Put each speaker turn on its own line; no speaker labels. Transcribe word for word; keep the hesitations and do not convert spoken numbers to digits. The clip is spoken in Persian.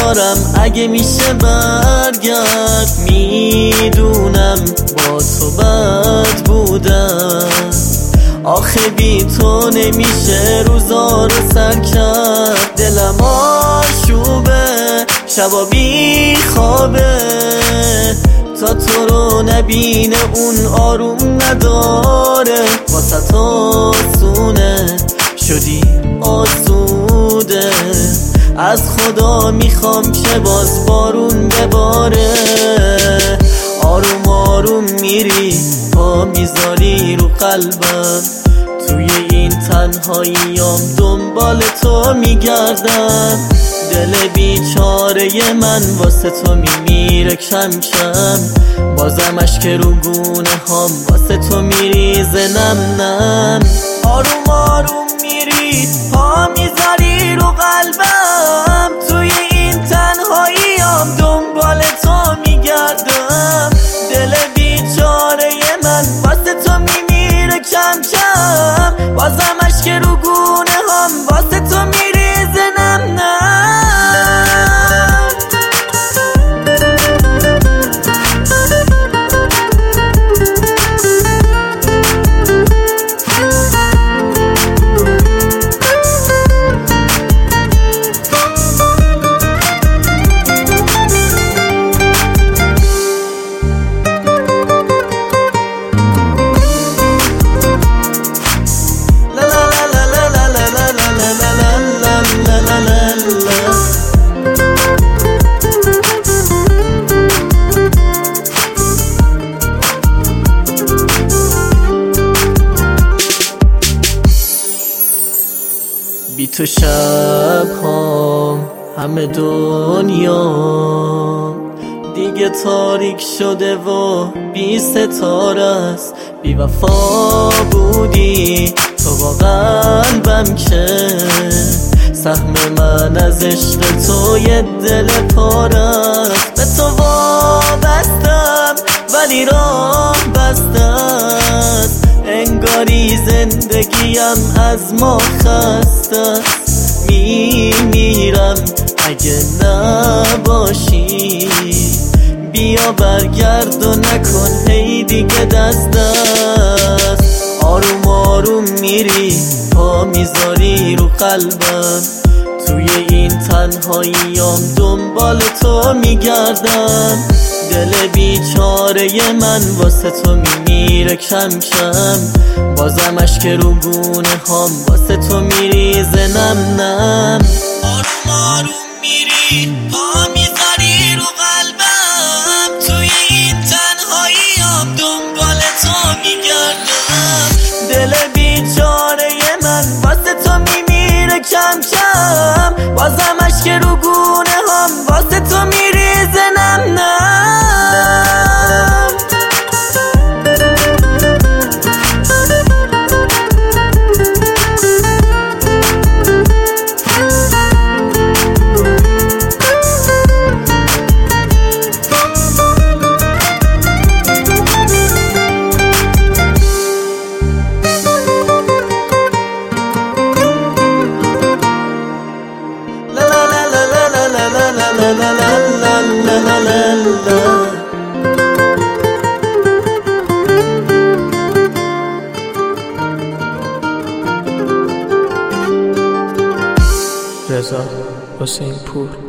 دارم اگه میشه برگرد. میدونم با تو بد بودم، آخه بی تو نمیشه روزا رو سر کرد. دلم آشوبه، شبا بی خوابه، تا تو رو نبینه اون آروم نداره. واسه تو آسونه شدی آسوده، از خدا میخوام که باز بارون بباره. آروم آروم میری پا میذاری رو قلبم، توی این تنهاییام دنبال تو میگردم. دل بیچاره من واسه تو میمیره کم کم، بازم اشک رو گونه هام واسه تو میریزه نم نم. آروم آروم میری پا میذاری رو قلبم، توی این تنهاییام دنبال تو میگردم. دل بیچاره من واسه تو میمیره کم کم، بازم اشک رو گونه هام واسه تو میریزه نم نم. بی تو شب ها همه دنیا دیگه تاریک شده و بی ستاره است. بی وفا بودی تو با قلبم که، سهم من از عشق تو یه دل پاره است. به تو وابستم ولی راه بسته است، انگاری زندگیم از ما خسته است. میمیرم اگه نباشی، بیا برگرد و نکن هی دیگه دست دست. آروم آروم میری پا میذاری رو قلبم، توی این تنهاییام دنبال تو میگردم. دل بیچاره من واسه تو میمیره کم کم، بازم اشک رو گونه هام واسه تو میریزه نم نم. آروم آروم میری پا میذاری رو قلبم، توی این تنهاییام دنبال تو میگردم. دل بیچاره من واسه تو میمیره کم کم، بازم اشک رو گونه هام واسه تو میریزه نم نم.
رضا حسین پور